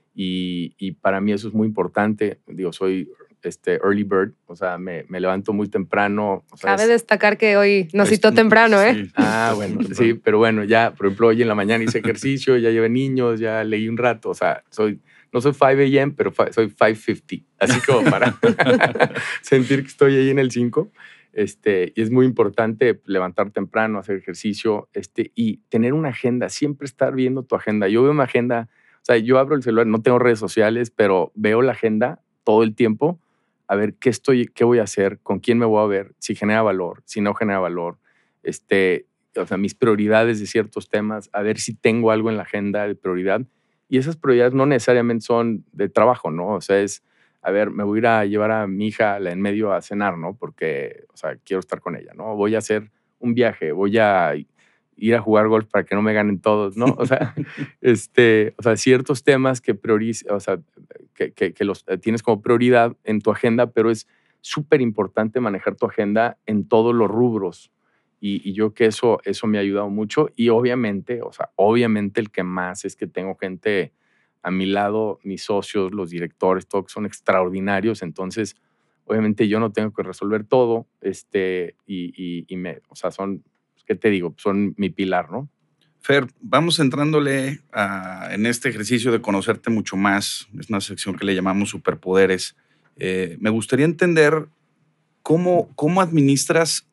Y, y para mí eso es muy importante. Digo, soy este early bird, o sea, me, me levanto muy temprano. O sea, Cabe es, destacar que hoy nos Es- citó temprano, ¿eh? sí. Ah, bueno, sí, pero bueno, ya, por ejemplo, hoy en la mañana hice ejercicio, ya llevé niños, ya leí un rato, o sea, soy, no soy cinco a m, pero fi- soy cinco cincuenta, así como para sentir que estoy ahí en el cinco. Este, y es muy importante levantar temprano, hacer ejercicio, este, y tener una agenda, siempre estar viendo tu agenda. Yo veo una agenda, o sea, yo abro el celular, no tengo redes sociales, pero veo la agenda todo el tiempo, a ver qué estoy, qué voy a hacer, con quién me voy a ver, si genera valor, si no genera valor, este, o sea, mis prioridades de ciertos temas, a ver si tengo algo en la agenda de prioridad. Y esas prioridades no necesariamente son de trabajo, ¿no? O sea, es, a ver, me voy a ir a llevar a mi hija, la en medio, a cenar, ¿no? Porque, o sea, quiero estar con ella, ¿no? Voy a hacer un viaje, voy a ir a jugar golf para que no me ganen todos, ¿no? O sea, este, o sea ciertos temas que prioriz, o sea, que, que, que los tienes como prioridad en tu agenda, pero es súper importante manejar tu agenda en todos los rubros. Y, y yo que eso, eso me ha ayudado mucho. Y obviamente, o sea, obviamente el que más es que tengo gente a mi lado, mis socios, los directores, todos son extraordinarios. Entonces, obviamente yo no tengo que resolver todo. Este, y, y, y me, o sea, son, ¿qué te digo? Son mi pilar, ¿no? Fer, vamos entrándole a, en este ejercicio de conocerte mucho más. Es una sección que le llamamos superpoderes. Eh, me gustaría entender cómo, cómo administras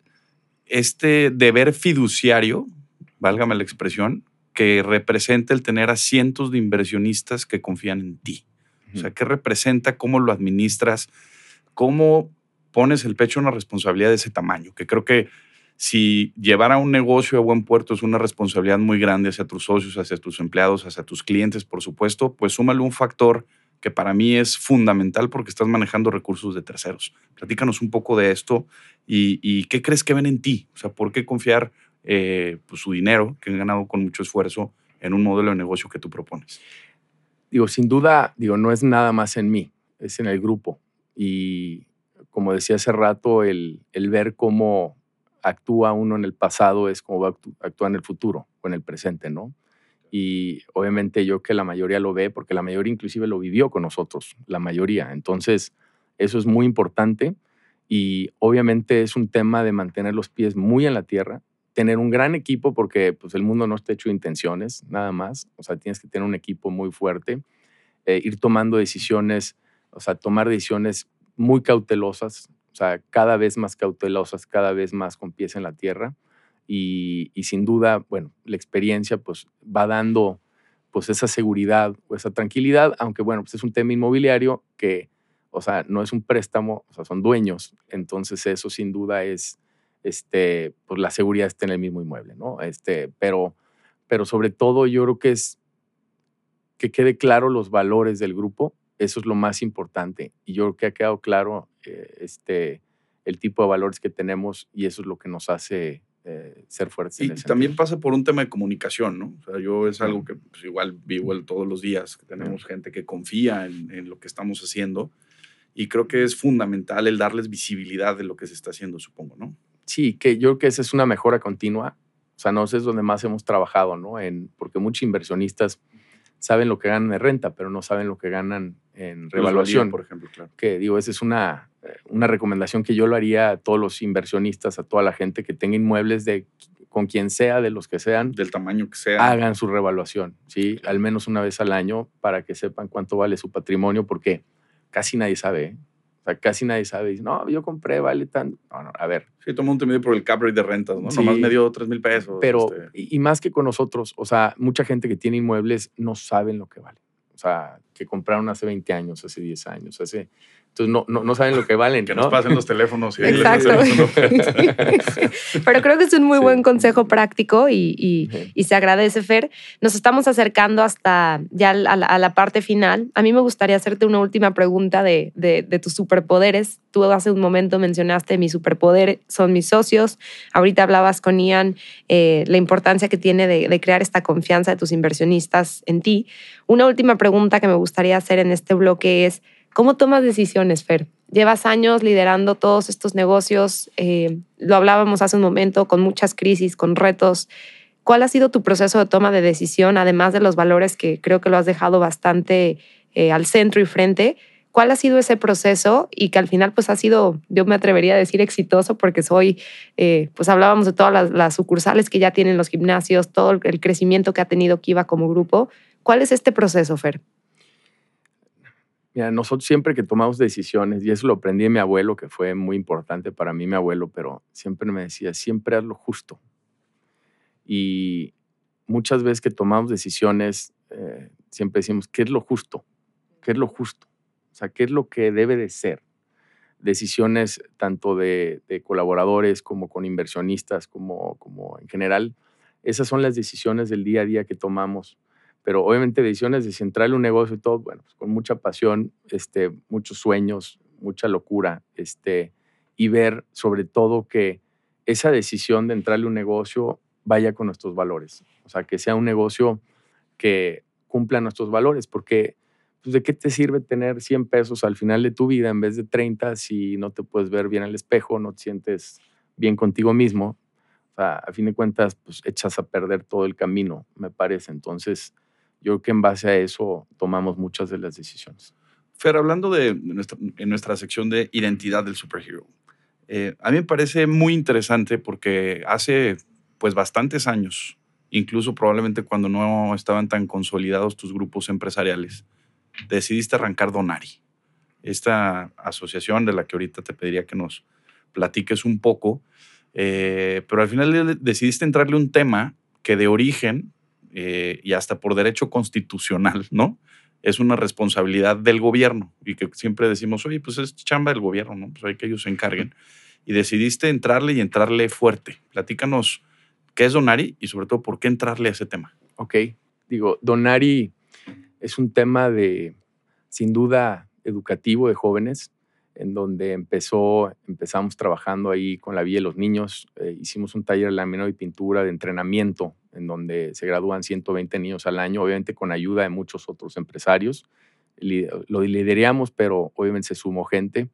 este deber fiduciario, válgame la expresión, que representa el tener a cientos de inversionistas que confían en ti. O sea, ¿qué representa? ¿Cómo lo administras? ¿Cómo pones el pecho a una responsabilidad de ese tamaño? Que creo que si llevar a un negocio a buen puerto es una responsabilidad muy grande hacia tus socios, hacia tus empleados, hacia tus clientes, por supuesto, pues súmale un factor que para mí es fundamental porque estás manejando recursos de terceros. Platícanos un poco de esto y, y qué crees que ven en ti. O sea, ¿por qué confiar eh, pues, su dinero, que han ganado con mucho esfuerzo, en un modelo de negocio que tú propones? Digo, sin duda, digo, no es nada más en mí, es en el grupo. Y como decía hace rato, el, el ver cómo actúa uno en el pasado es como va a actu- actuar en el futuro o en el presente, ¿no? Y obviamente yo que la mayoría lo ve, porque la mayoría inclusive lo vivió con nosotros, la mayoría. Entonces, eso es muy importante y obviamente es un tema de mantener los pies muy en la tierra, tener un gran equipo, porque pues, el mundo no está hecho de intenciones, nada más. O sea, tienes que tener un equipo muy fuerte, eh, ir tomando decisiones, o sea, tomar decisiones muy cautelosas, o sea, cada vez más cautelosas, cada vez más con pies en la tierra. Y, y sin duda, bueno, la experiencia pues va dando pues esa seguridad o esa tranquilidad, aunque bueno, pues es un tema inmobiliario que, o sea, no es un préstamo, o sea, son dueños, entonces eso sin duda es, este, pues la seguridad está en el mismo inmueble, ¿no? Este, pero, pero sobre todo yo creo que es que quede claro los valores del grupo, eso es lo más importante. Y yo creo que ha quedado claro eh, este, el tipo de valores que tenemos y eso es lo que nos hace eh, ser fuertes Y en ese también sentido. pasa por un tema de comunicación, ¿no? O sea, yo es algo Mm. que pues, igual vivo el- todos los días, que tenemos gente que confía en, en lo que estamos haciendo y creo que es fundamental el darles visibilidad de lo que se está haciendo, supongo, ¿no? Sí, que yo creo que esa es una mejora continua. O sea, no sé, es donde más hemos trabajado, ¿no? En, porque muchos inversionistas saben lo que ganan de renta, pero no saben lo que ganan en Plusvalía, revaluación. por ejemplo, claro. Que digo, esa es una, eh, una recomendación que yo lo haría a todos los inversionistas, a toda la gente que tenga inmuebles de con quien sea, de los que sean, Del tamaño que sea. hagan su revaluación, ¿sí? Claro. Al menos una vez al año para que sepan cuánto vale su patrimonio, porque casi nadie sabe, ¿eh? O sea, casi nadie sabe. Dice, no, yo compré, vale tanto. No, no, a ver. Sí, todo el mundo te mide por el cap rate de rentas, ¿no? Sí, Nomás me dio tres mil pesos. Pero, este. y, y más que con nosotros, o sea, mucha gente que tiene inmuebles no saben lo que vale. O sea, que compraron hace veinte años, hace diez años, hace... Entonces no, no, no saben lo que valen. Que ¿no? nos pasen los teléfonos. Y Exacto. Pero creo que es un muy sí. buen consejo práctico y, y, sí. y se agradece, Fer. Nos estamos acercando hasta ya a la, a la parte final. A mí me gustaría hacerte una última pregunta de, de, de tus superpoderes. Tú hace un momento mencionaste mi superpoder son mis socios. Ahorita hablabas con Ian eh, la importancia que tiene de, de crear esta confianza de tus inversionistas en ti. Una última pregunta que me gustaría hacer en este bloque es ¿cómo tomas decisiones, Fer? Llevas años liderando todos estos negocios, eh, lo hablábamos hace un momento, con muchas crisis, con retos. ¿Cuál ha sido tu proceso de toma de decisión, además de los valores que creo que lo has dejado bastante eh, al centro y frente? ¿Cuál ha sido ese proceso y que al final pues ha sido, yo me atrevería a decir exitoso porque soy, eh, pues hablábamos de todas las, las sucursales que ya tienen los gimnasios, todo el crecimiento que ha tenido Kiva como grupo. ¿Cuál es este proceso, Fer? Mira, nosotros siempre que tomamos decisiones, y eso lo aprendí de mi abuelo, que fue muy importante para mí, mi abuelo, pero siempre me decía, siempre haz lo justo. Y muchas veces que tomamos decisiones, eh, siempre decimos, ¿qué es lo justo? ¿Qué es lo justo? O sea, ¿qué es lo que debe de ser? Decisiones tanto de, de colaboradores como con inversionistas, como, como en general. Esas son las decisiones del día a día que tomamos. Pero obviamente decisiones de centrar un negocio y todo, bueno, pues con mucha pasión, este, muchos sueños, mucha locura, este, y ver sobre todo que esa decisión de entrarle a un negocio vaya con nuestros valores. O sea, que sea un negocio que cumpla nuestros valores, porque pues, ¿de qué te sirve tener cien pesos al final de tu vida en vez de treinta si no te puedes ver bien al espejo, no te sientes bien contigo mismo? O sea, a fin de cuentas, pues echas a perder todo el camino, me parece. Entonces, yo creo que en base a eso tomamos muchas de las decisiones. Fer, hablando de nuestra, en nuestra sección de identidad del superhero, eh, a mí me parece muy interesante porque hace pues bastantes años, incluso probablemente cuando no estaban tan consolidados tus grupos empresariales, decidiste arrancar Donari, esta asociación de la que ahorita te pediría que nos platiques un poco, eh, pero al final decidiste entrarle un tema que de origen Eh, y hasta por derecho constitucional, ¿no? Es una responsabilidad del gobierno y que siempre decimos, oye, pues es chamba del gobierno, ¿no? Pues hay que ellos se encarguen. Y decidiste entrarle y entrarle fuerte. Platícanos qué es Donari y sobre todo por qué entrarle a ese tema. Ok, digo, Donari es un tema de, sin duda, educativo de jóvenes, en donde empezó, empezamos trabajando ahí con la Villa de los Niños. Eh, hicimos un taller de laminado y pintura de entrenamiento, en donde se gradúan ciento veinte niños al año, obviamente con ayuda de muchos otros empresarios. Lo lideramos, pero obviamente se sumó gente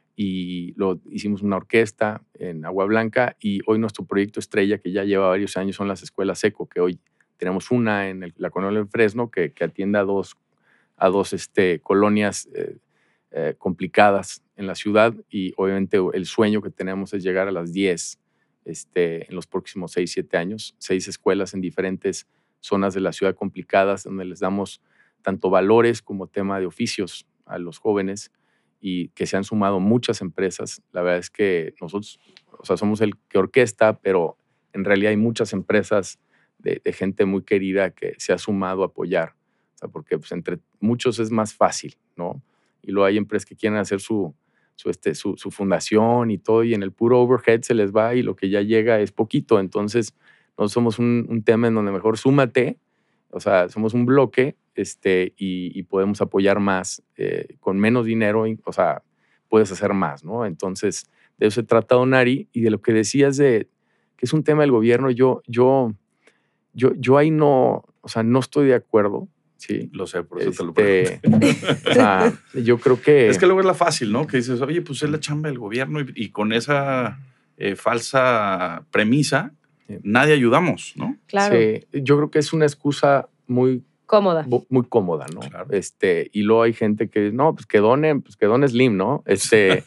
y lo, hicimos una orquesta en Agua Blanca y hoy nuestro proyecto estrella, que ya lleva varios años, son las escuelas ECO, que hoy tenemos una en el, la colonia del Fresno que, que atiende a dos, a dos este, colonias eh, eh, complicadas en la ciudad y obviamente el sueño que tenemos es llegar a las diez Este, en los próximos seis, siete años, seis escuelas en diferentes zonas de la ciudad complicadas, donde les damos tanto valores como tema de oficios a los jóvenes y que se han sumado muchas empresas. La verdad es que nosotros, o sea, somos el que orquesta, pero en realidad hay muchas empresas de, de gente muy querida que se ha sumado a apoyar, o sea, porque pues, entre muchos es más fácil, ¿no? Y luego hay empresas que quieren hacer su Su, este, su, su fundación y todo, y en el puro overhead se les va y lo que ya llega es poquito. Entonces, no somos un, un tema en donde mejor súmate, o sea, somos un bloque este, y, y podemos apoyar más eh, con menos dinero, o sea, puedes hacer más, ¿no? Entonces, de eso se trata Donari y de lo que decías de que es un tema del gobierno, yo, yo, yo, yo ahí no, o sea, no estoy de acuerdo. Sí, lo sé, por eso este, te lo pregunto. O sea, yo creo que... Es que luego es la fácil, ¿no? Que dices, oye, pues es la chamba del gobierno y, y con esa eh, falsa premisa sí. nadie ayudamos, ¿no? Claro. Sí, yo creo que es una excusa muy... Cómoda. Muy cómoda, ¿no? Claro. Este, y luego hay gente que dice, no, pues que donen, pues que donen Slim, ¿no? Este,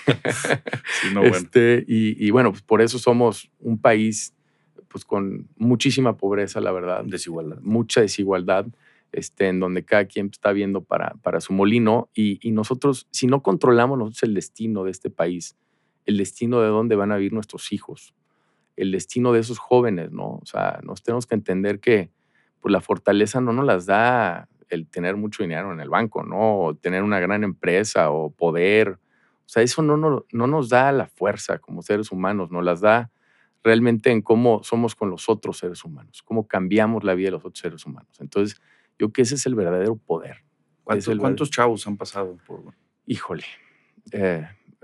sí, no, bueno. este y, y bueno, pues por eso somos un país pues con muchísima pobreza, la verdad. Desigualdad. Mucha desigualdad. Este, en donde cada quien está viendo para, para su molino y, y nosotros, si no controlamos nosotros el destino de este país, el destino de dónde van a vivir nuestros hijos, el destino de esos jóvenes, ¿no? O sea, nos tenemos que entender que pues, la fortaleza no nos las da el tener mucho dinero en el banco, ¿no? O tener una gran empresa o poder. O sea, eso no, no, no nos da la fuerza como seres humanos, nos las da realmente en cómo somos con los otros seres humanos, cómo cambiamos la vida de los otros seres humanos. Entonces, yo creo que ese es el verdadero poder. ¿Cuántos, el ¿cuántos chavos han pasado por...? Híjole, eh,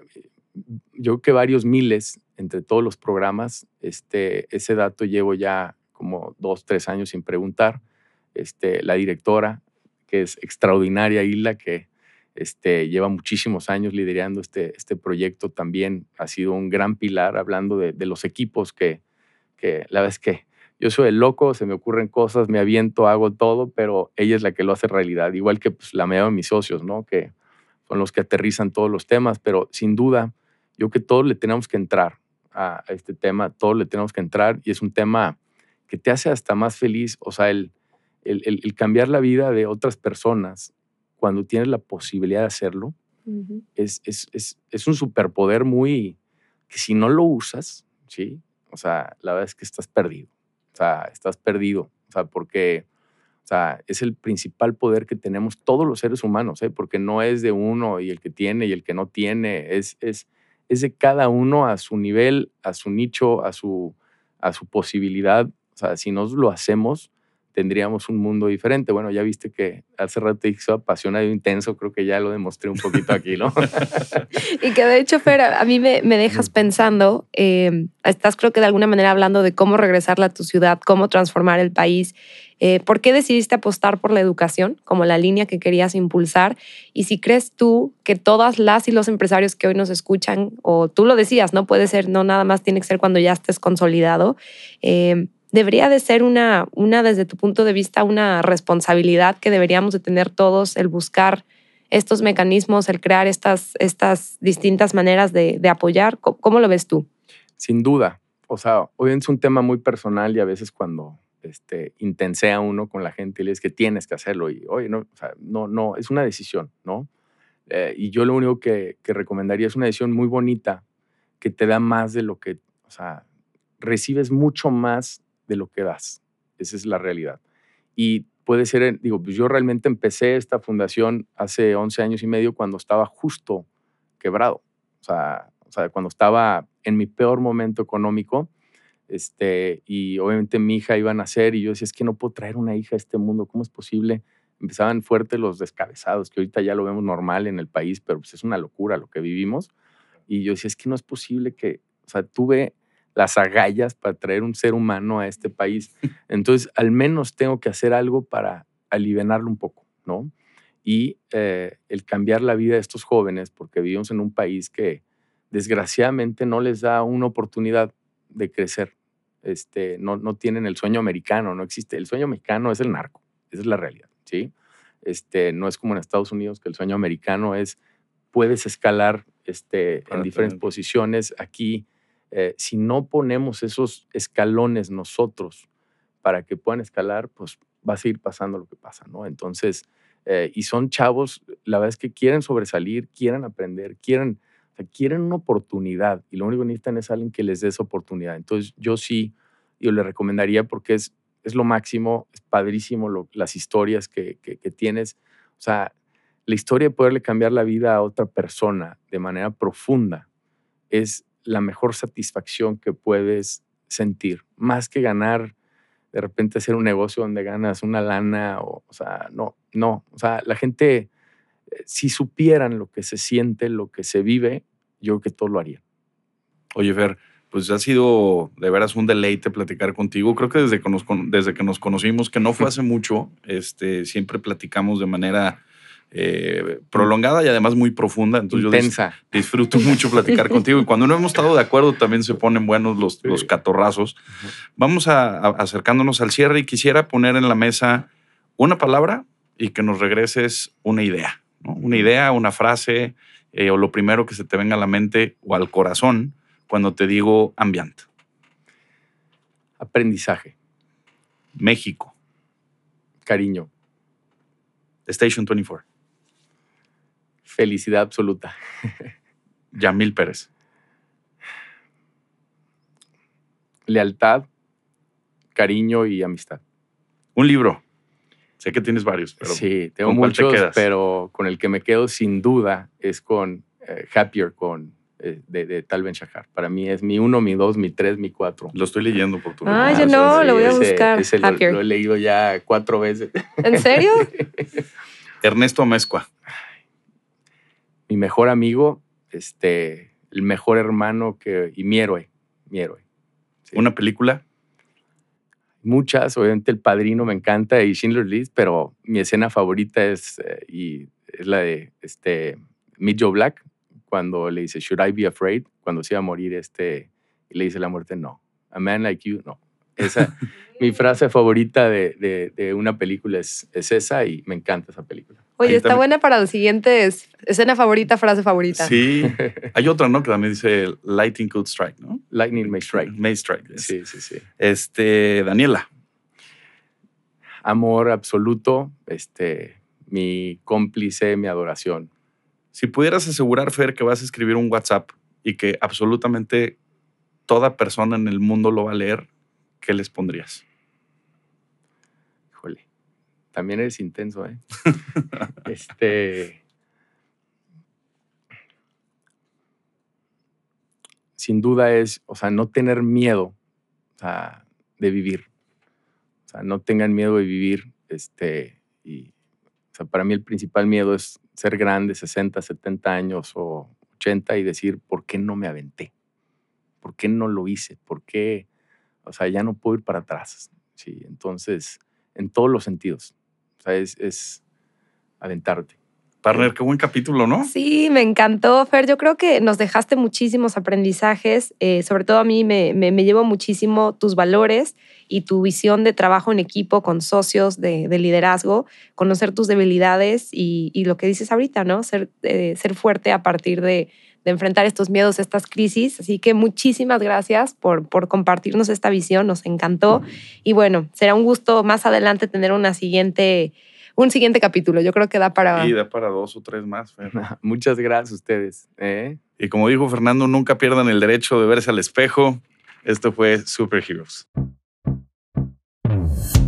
yo creo que varios miles entre todos los programas. Este, ese dato llevo ya como dos, tres años sin preguntar. Este, la directora, que es extraordinaria, Isla, que este, lleva muchísimos años liderando este, este proyecto, también ha sido un gran pilar hablando de, de los equipos que, que la verdad es que yo soy el loco, se me ocurren cosas, me aviento, hago todo, pero ella es la que lo hace realidad, igual que pues, la mayoría de mis socios, ¿no? Que son los que aterrizan todos los temas, pero sin duda, yo creo que todos le tenemos que entrar a este tema, todos le tenemos que entrar, y es un tema que te hace hasta más feliz, o sea, el, el, el, el cambiar la vida de otras personas cuando tienes la posibilidad de hacerlo, uh-huh. es, es, es, es un superpoder muy, que si no lo usas, ¿sí? O sea, la verdad es que estás perdido, o sea, estás perdido, o sea, porque... O sea, es el principal poder que tenemos todos los seres humanos, ¿eh? Porque no es de uno y el que tiene y el que no tiene, es, es, es de cada uno a su nivel, a su nicho, a su, a su posibilidad. O sea, si nos lo hacemos, tendríamos un mundo diferente. Bueno, ya viste que hace rato te dije apasionado e intenso, creo que ya lo demostré un poquito aquí, ¿no? Y que de hecho, Fer, a mí me, me dejas pensando, eh, estás creo que de alguna manera hablando de cómo regresarla a tu ciudad, cómo transformar el país. Eh, ¿Por qué decidiste apostar por la educación como la línea que querías impulsar? Y si crees tú que todas las y los empresarios que hoy nos escuchan, o tú lo decías, no puede ser, no nada más tiene que ser cuando ya estés consolidado, eh, debería de ser una, una, desde tu punto de vista, una responsabilidad que deberíamos de tener todos, el buscar estos mecanismos, el crear estas, estas distintas maneras de, de apoyar. ¿Cómo, ¿Cómo lo ves tú? Sin duda. O sea, hoy es un tema muy personal y a veces cuando este, intensea uno con la gente y le dices que tienes que hacerlo y, oye, no, o sea, no, no, es una decisión, ¿no? Eh, y yo lo único que, que recomendaría es una decisión muy bonita que te da más de lo que, o sea, recibes mucho más de lo que das. Esa es la realidad. Y puede ser, digo, pues yo realmente empecé esta fundación hace once años y medio cuando estaba justo quebrado. O sea, o sea cuando estaba en mi peor momento económico, este, y obviamente mi hija iba a nacer y yo decía, es que no puedo traer una hija a este mundo, ¿cómo es posible? Empezaban fuertes los descabezados, que ahorita ya lo vemos normal en el país, pero pues es una locura lo que vivimos. Y yo decía, es que no es posible que, o sea, tuve las agallas para traer un ser humano a este país. Entonces, al menos tengo que hacer algo para alivianarlo un poco, ¿no? Y eh, el cambiar la vida de estos jóvenes, porque vivimos en un país que desgraciadamente no les da una oportunidad de crecer. Este, no, no tienen el sueño americano, no existe. El sueño mexicano es el narco, esa es la realidad, ¿sí? Este, no es como en Estados Unidos, que el sueño americano es, puedes escalar este, en diferentes posiciones. Aquí, eh, si no ponemos esos escalones nosotros para que puedan escalar, pues va a seguir pasando lo que pasa, ¿no? Entonces, eh, y son chavos, la verdad es que quieren sobresalir, quieren aprender, quieren, o sea, quieren una oportunidad y lo único que necesitan es alguien que les dé esa oportunidad. Entonces, yo sí, yo le recomendaría porque es, es lo máximo, es padrísimo lo, las historias que, que, que tienes. O sea, la historia de poderle cambiar la vida a otra persona de manera profunda es la mejor satisfacción que puedes sentir, más que ganar, de repente hacer un negocio donde ganas una lana, o, o sea, no, no, o sea, la gente, eh, si supieran lo que se siente, lo que se vive, yo creo que todos lo harían. Oye, Fer, pues ha sido de veras un deleite platicar contigo. Creo que desde que nos, desde que nos conocimos, que no fue hace mucho, este, siempre platicamos de manera eh, prolongada y además muy profunda. Entonces Intensa. Yo dis, disfruto mucho platicar contigo. Y cuando no hemos estado de acuerdo, también se ponen buenos los, sí. los catorrazos. Uh-huh. Vamos a, a, acercándonos al cierre y quisiera poner en la mesa una palabra y que nos regreses una idea, ¿no? Una idea, una frase eh, o lo primero que se te venga a la mente o al corazón cuando te digo ambient. Aprendizaje. México. Cariño. Station veinticuatro. Felicidad absoluta. Yamil Pérez. Lealtad, cariño y amistad. Un libro. Sé que tienes varios, pero sí, tengo ¿con cuál te muchos, quedas? pero con el que me quedo sin duda es con eh, Happier, con, eh, de, de Tal Ben-Shahar. Para mí es mi uno, mi dos, mi tres, mi cuatro. Lo estoy leyendo por tu Ah, yo recomendación. no, Sí, lo voy a ese- buscar. Ese lo, Happier. lo he leído ya cuatro veces. ¿En serio? Ernesto Amezcua. Mi mejor amigo, este, el mejor hermano que, y mi héroe, mi héroe. Sí. Una película. Muchas, obviamente El Padrino me encanta y Schindler's List, pero mi escena favorita es, eh, y es la de este, Meet Joe Black, cuando le dice, should I be afraid? Cuando se iba a morir este, y le dice la muerte, no. A man like you, no. Esa, mi frase favorita de, de, de una película es, es esa y me encanta esa película. Oye, Ahí está también- buena para los siguientes. Escena favorita, frase favorita. Sí. Hay otra, ¿no? Que también dice Lightning Could Strike, ¿no? Lightning may strike. May Strike. yes. Sí, sí, sí. Este, Daniela. Amor absoluto, este, mi cómplice, mi adoración. Si pudieras asegurar, Fer, que vas a escribir un WhatsApp y que absolutamente toda persona en el mundo lo va a leer, ¿qué les pondrías? Híjole, también eres intenso, ¿eh? este... Sin duda es, o sea, no tener miedo, o sea, de vivir. O sea, no tengan miedo de vivir. Este, y, o sea, para mí el principal miedo es ser grande, sesenta, setenta años o ochenta y decir, ¿por qué no me aventé? ¿Por qué no lo hice? ¿Por qué? O sea, ya no puedo ir para atrás. Sí, entonces, en todos los sentidos. O sea, es, es aventarte. Partner, qué buen capítulo, ¿no? Sí, me encantó, Fer. Yo creo que nos dejaste muchísimos aprendizajes. Eh, sobre todo a mí me, me, me llevo muchísimo tus valores y tu visión de trabajo en equipo con socios, de, de liderazgo, conocer tus debilidades y, y lo que dices ahorita, ¿no? Ser, eh, ser fuerte a partir de, de enfrentar estos miedos, estas crisis. Así que muchísimas gracias por, por compartirnos esta visión. Nos encantó. Y bueno, será un gusto más adelante tener una siguiente... un siguiente capítulo. Yo creo que da para... Y da para dos o tres más, Fer. Muchas gracias a ustedes. ¿eh? Y como dijo Fernando, nunca pierdan el derecho de verse al espejo. Esto fue Superheroes.